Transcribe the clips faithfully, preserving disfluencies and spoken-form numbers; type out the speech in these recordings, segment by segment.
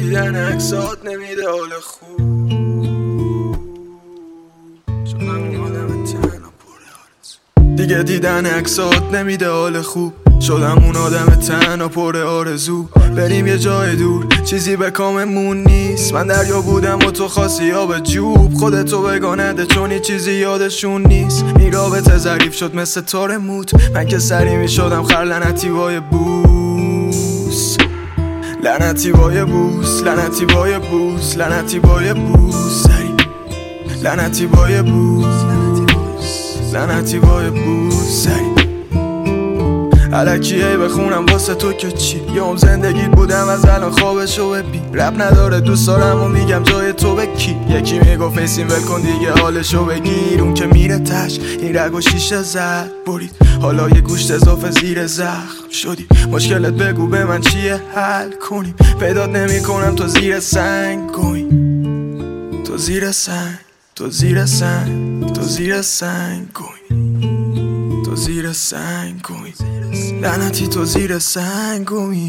دیدن عکسات نمیده حال خوب، شدم اون آدم تنها پر آرزو. دیگه دیدن عکسات نمیده حال خوب، شدم اون آدم تنها پر آرزو. بریم یه جای دور، چیزی به کاممون نیست. من دریا بودم و تو خواستی آب جوب، خودتو بگانده چون هیچ چیزی یادشون نیست. این رابطه ظریف شد مثل تار موت، من که سری می شدم خر لعنتی وای بوس، لعنتی وای بوس، لعنتی وای بوس، لعنتی وای بوس، لعنتی وای بوس، لعنتی وای بوس. الکیه بخونم واسه تو که چی، یوم زندگیت بودم از الان خوابشو ببین. رب نداره دوست دارم و میگم جای تو به کی. یکی میگفت ایسیم ول کن دیگه حالشو بگیر، اون که میره تش این رگ و شیشه زد برید. حالا یه گوشت اضافه زیر زخم شدی، مشکلت بگو به من چیه حل کنیم. پیدات نمی کنم تو زیر سنگ گوی، تو زیر سنگ، تو زیر سنگ، تو زیر سنگ گوی، تو زیر سنگ گوی، لعنتی تو زیر سنگ گوی،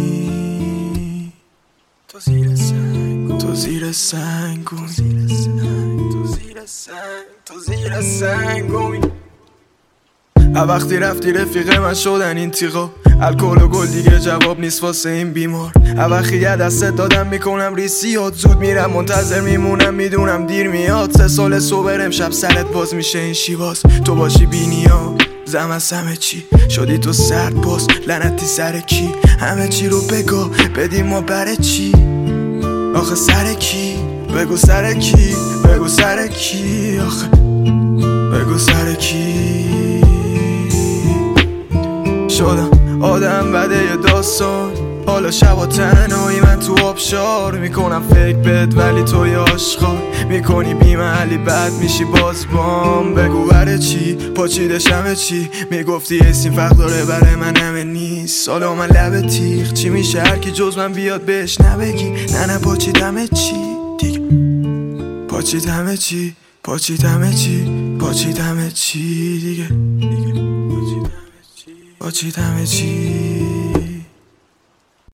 تو زیر سنگ، تو زیر سنگ گوی، تو زیر سنگ، تو زیر سنگ گوی. وقتی رفتی رفیق من شدن این تیغا، الکل و گل دیگه جواب نیست واسه این بیمار. وقتی یه دستت دادم میکنم ریسیات، زود میرم منتظر میمونم میدونم دیر میاد. سه سال صبح امشب سرت باز میشه این شیواز، تو باشی بی نیاز زم از همه چی شدی تو سرد باز، لعنتی سر کی همه چی رو بگو بدیم ما بره چی. آخه سر کی بگو سر کی، بگو سر کی، آخه بگو سر کی. شدم آدم بده یه داستان، حالا شبا تنهایی من تو آبشار. میکنم فکر بد ولی توی آشغال، میکنی بی محلی بد میشی باز بام. بگو بره چی پاچیدش همه چی، میگفتی اسیم فرق داره برای من همه نیست. حالا من لب تیغ چی میشه هرکی جز من بیاد بهش نبگی. نه نه پاچید همه چی دیگه، پاچید همه چی، پاچید همه چی، پاچید همه چی دیگه، پاچید همه چی.